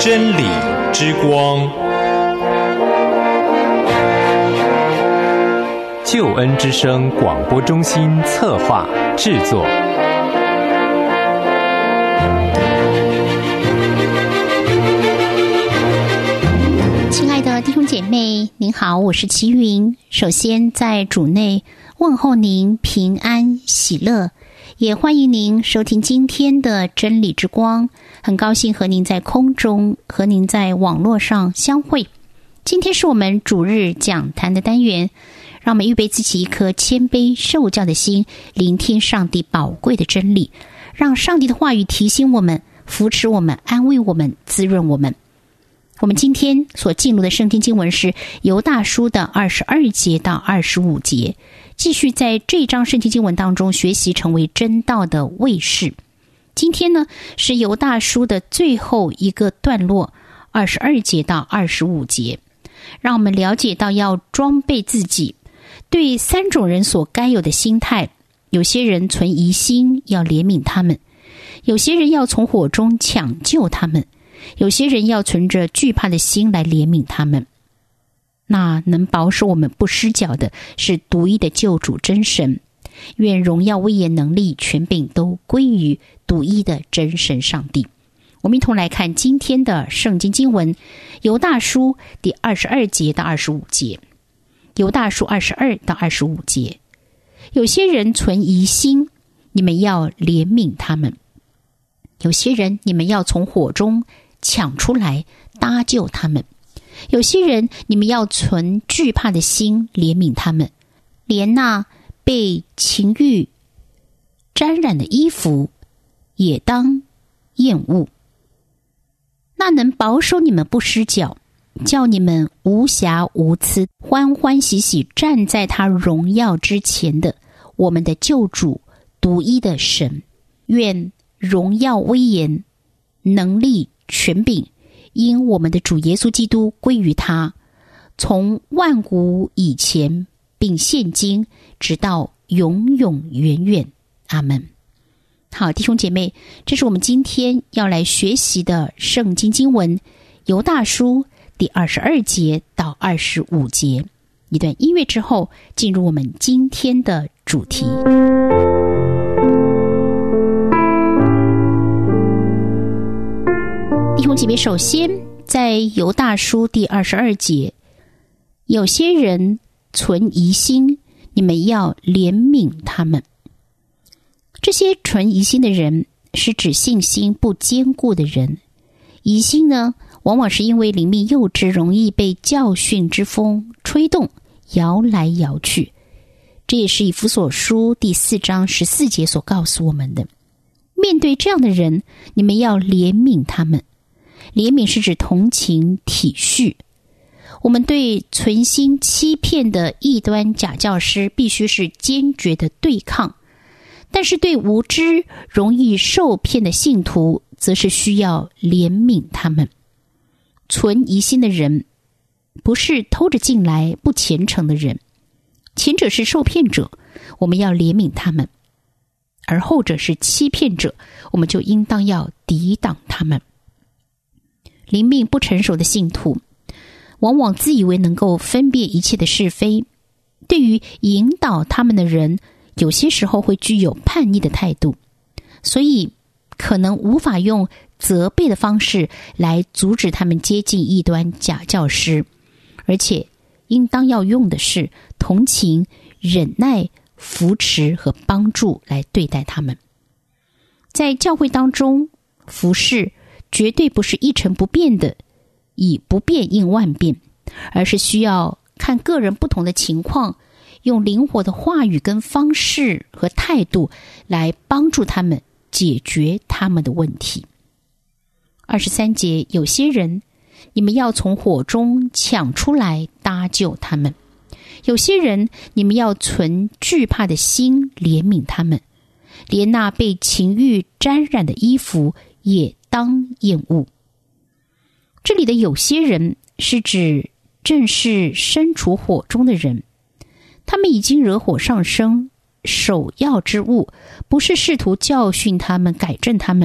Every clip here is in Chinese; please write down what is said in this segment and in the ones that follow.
真理之光，救恩之声广播中心策划制作。 亲爱的弟兄姐妹，您好，我是齐云。首先在主内问候您平安喜乐，也欢迎您收听今天的真理之光。很高兴和您在空中，和您在网络上相会。今天是我们主日讲坛的单元，让我们预备自己一颗谦卑受教的心，聆听上帝宝贵的真理，让上帝的话语提醒我们，扶持我们，安慰我们，滋润我们。我们今天所进入的圣经经文是犹大书的22节到25节，继续在这章圣经经文当中学习成为真道的卫士。今天呢是犹大书的最后一个段落，22节到25节，让我们了解到要装备自己，对三种人所该有的心态。有些人存疑心，要怜悯他们；有些人要从火中抢救他们；有些人要存着惧怕的心来怜悯他们。那能保守我们不失脚的是独一的救主真神，愿荣耀威严能力权柄都归于独一的真神上帝。我们一同来看今天的圣经经文，犹大书第22节到25节。犹大书22到25节，有些人存疑心，你们要怜悯他们；有些人你们要从火中抢出来搭救他们；有些人你们要存惧怕的心怜悯他们，连那被情欲沾染的衣服也当厌恶。那能保守你们不失脚，叫你们无瑕无疵，欢欢喜喜站在他荣耀之前的我们的救主独一的神，愿荣耀威严能力权柄因我们的主耶稣基督归于他，从万古以前并现今直到永永远远。阿们。好，弟兄姐妹，这是我们今天要来学习的圣经经文，犹大书第22节到25节。一段音乐之后，进入我们今天的主题。弟兄姐妹，首先在犹大书第22节，有些人存疑心，你们要怜悯他们。这些存疑心的人是指信心不坚固的人。疑心呢，往往是因为灵命幼稚，容易被教训之风吹动，摇来摇去。这也是以弗所书第4章14节所告诉我们的。面对这样的人，你们要怜悯他们。怜悯是指同情体恤。我们对存心欺骗的异端假教师必须是坚决的对抗，但是对无知容易受骗的信徒则是需要怜悯他们。存疑心的人不是偷着进来不虔诚的人，前者是受骗者，我们要怜悯他们；而后者是欺骗者，我们就应当要抵挡他们。灵命不成熟的信徒往往自以为能够分辨一切的是非，对于引导他们的人有些时候会具有叛逆的态度，所以可能无法用责备的方式来阻止他们接近异端假教师，而且应当要用的是同情、忍耐、扶持和帮助来对待他们。在教会当中，服事绝对不是一成不变的，以不变应万变，而是需要看个人不同的情况，用灵活的话语跟方式和态度来帮助他们解决他们的问题。23节，有些人你们要从火中抢出来搭救他们；有些人你们要存惧怕的心怜悯他们，连那被情欲沾染的衣服也当厌恶。这里的有些人是指正是身处火中的人，他们已经惹火上升，首要之务不是试图教训他们改正他们，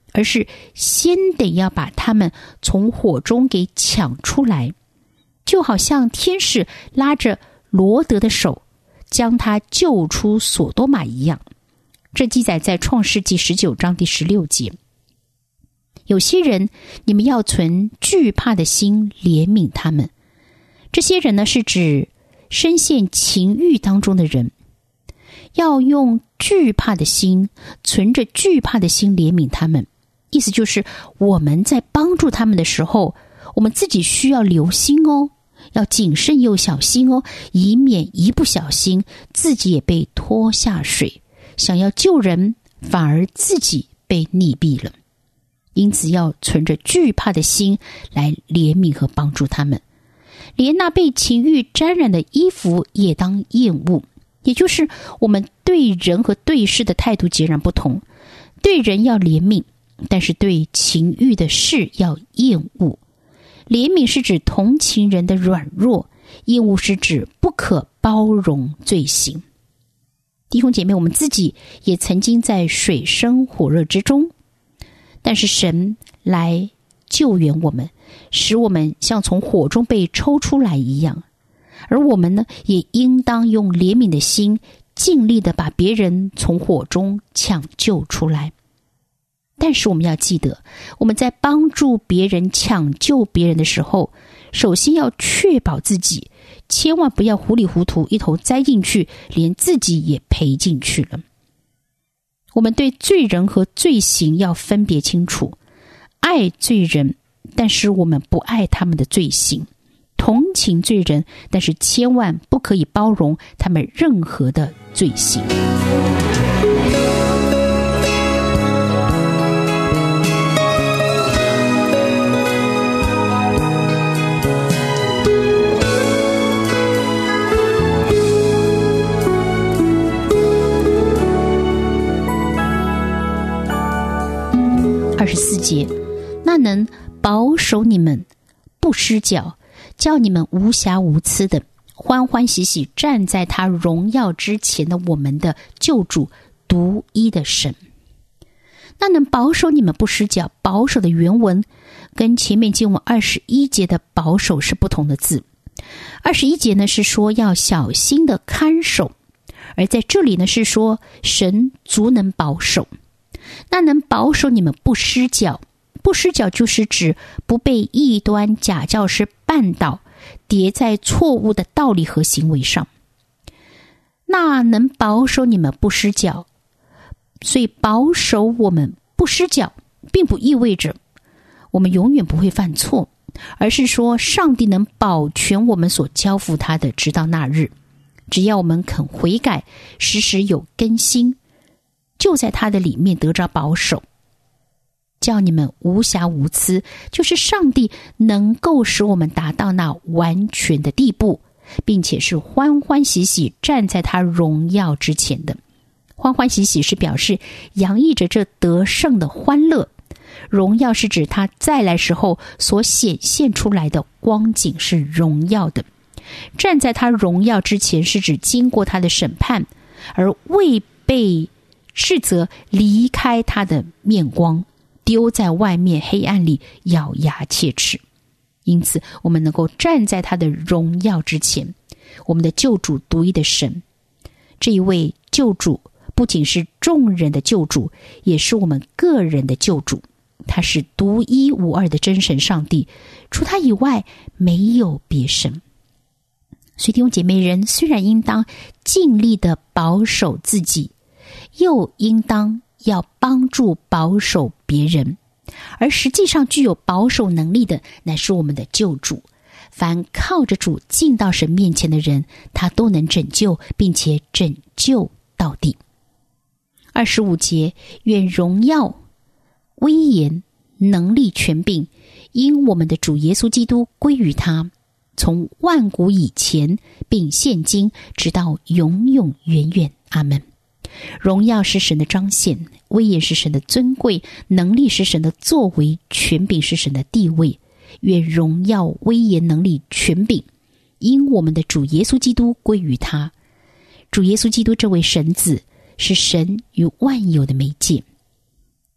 而是先得要把他们从火中给抢出来，就好像天使拉着罗德的手将他救出索多玛一样。这记载在创世纪19章第16节。有些人，你们要存惧怕的心怜悯他们。这些人呢，是指深陷情欲当中的人，要用惧怕的心，存着惧怕的心怜悯他们。意思就是我们在帮助他们的时候，我们自己需要留心哦，要谨慎又小心哦，以免一不小心自己也被拖下水，想要救人，反而自己被溺毙了。因此要存着惧怕的心来怜悯和帮助他们。连那被情欲沾染的衣服也当厌恶，也就是我们对人和对事的态度截然不同。对人要怜悯，但是对情欲的事要厌恶。怜悯是指同情人的软弱，厌恶是指不可包容罪行。弟兄姐妹，我们自己也曾经在水深火热之中，但是神来救援我们，使我们像从火中被抽出来一样。而我们呢，也应当用怜悯的心，尽力的把别人从火中抢救出来。但是我们要记得，我们在帮助别人、抢救别人的时候，首先要确保自己，千万不要糊里糊涂一头栽进去，连自己也赔进去了。我们对罪人和罪行要分别清楚，爱罪人，但是我们不爱他们的罪行；同情罪人，但是千万不可以包容他们任何的罪行。24节，那能保守你们不失脚，叫你们无瑕无疵的欢欢喜喜站在他荣耀之前的我们的救主独一的神。那能保守你们不失脚，保守的原文跟前面经文21节的保守是不同的字。21节呢是说要小心的看守，而在这里呢是说神足能保守。那能保守你们不失脚，不失脚就是指不被异端假教师绊倒，跌在错误的道理和行为上。那能保守你们不失脚，所以保守我们不失脚，并不意味着我们永远不会犯错，而是说上帝能保全我们所交付他的，直到那日。只要我们肯悔改，时时有更新，就在他的里面得着保守，叫你们无瑕无疵，就是上帝能够使我们达到那完全的地步，并且是欢欢喜喜站在他荣耀之前的。欢欢喜喜是表示洋溢着这得胜的欢乐，荣耀是指他再来时候所显现出来的光景是荣耀的。站在他荣耀之前是指经过他的审判，而未被斥责离开他的面光，丢在外面黑暗里咬牙切齿。因此我们能够站在他的荣耀之前，我们的救主独一的神，这一位救主不仅是众人的救主，也是我们个人的救主。他是独一无二的真神上帝，除他以外没有别神。所以弟兄姐妹，人虽然应当尽力的保守自己，又应当要帮助保守别人，而实际上具有保守能力的乃是我们的救主。凡靠着主进到神面前的人，他都能拯救，并且拯救到底。25节，愿荣耀、威严、能力、权柄因我们的主耶稣基督归于他，从万古以前并现今直到永永远远。阿们。荣耀是神的彰显，威严是神的尊贵，能力是神的作为，权柄是神的地位。愿荣耀、威严、能力、权柄因我们的主耶稣基督归于他。主耶稣基督这位神子是神与万有的媒介。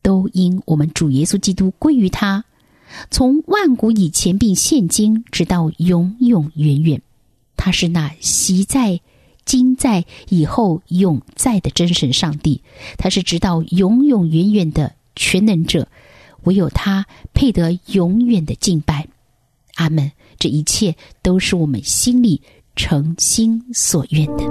都因我们主耶稣基督归于他，从万古以前并现今直到永永远远。他是那昔在今在以后永在的真神上帝，他是直到永永远远的全能者，唯有他配得永远的敬拜。阿们。这一切都是我们心里诚心所愿的。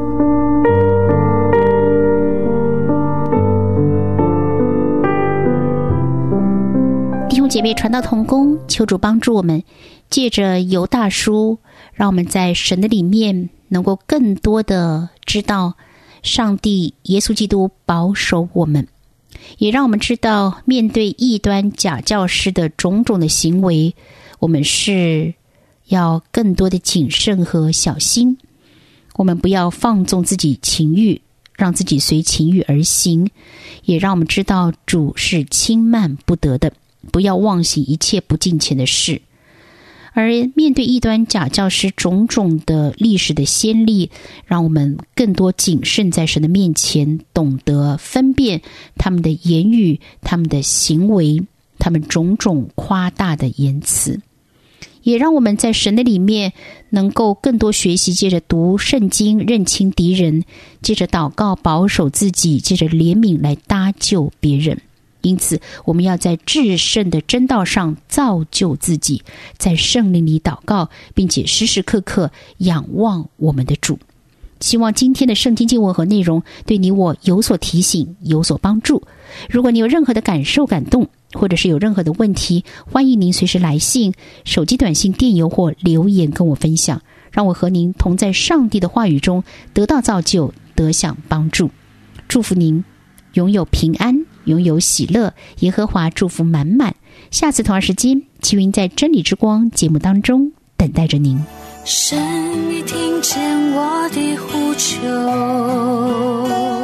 弟兄姐妹，传道同工，求主帮助我们，借着犹大书，让我们在神的里面能够更多的知道上帝耶稣基督保守我们，也让我们知道面对异端假教师的种种的行为，我们是要更多的谨慎和小心。我们不要放纵自己情欲，让自己随情欲而行，也让我们知道主是轻慢不得的，不要妄行一切不敬虔的事。而面对异端假教师种种的历史的先例，让我们更多谨慎在神的面前，懂得分辨他们的言语，他们的行为，他们种种夸大的言辞。也让我们在神的里面能够更多学习，借着读圣经认清敌人，借着祷告保守自己，借着怜悯来搭救别人。因此我们要在至圣的真道上造就自己，在圣灵里祷告，并且时时刻刻仰望我们的主。希望今天的圣经经文和内容对你我有所提醒，有所帮助。如果你有任何的感受感动，或者是有任何的问题，欢迎您随时来信、手机短信、电邮或留言跟我分享，让我和您同在上帝的话语中得到造就，得享帮助。祝福您拥有平安，拥有喜乐，耶和华祝福满满。下次同样时间，齐云在真理之光节目当中等待着您。 神已听见我的呼求，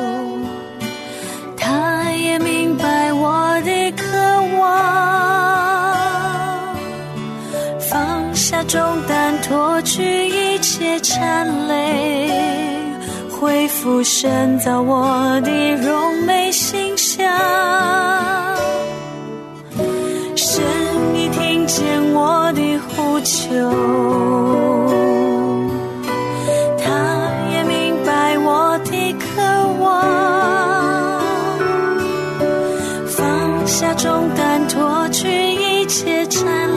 他也明白我的渴望，放下重担，脱去一切缠累，恢复神造我的荣美形象。神已听见我的呼求，他也明白我的渴望，放下重担，脱去一切缠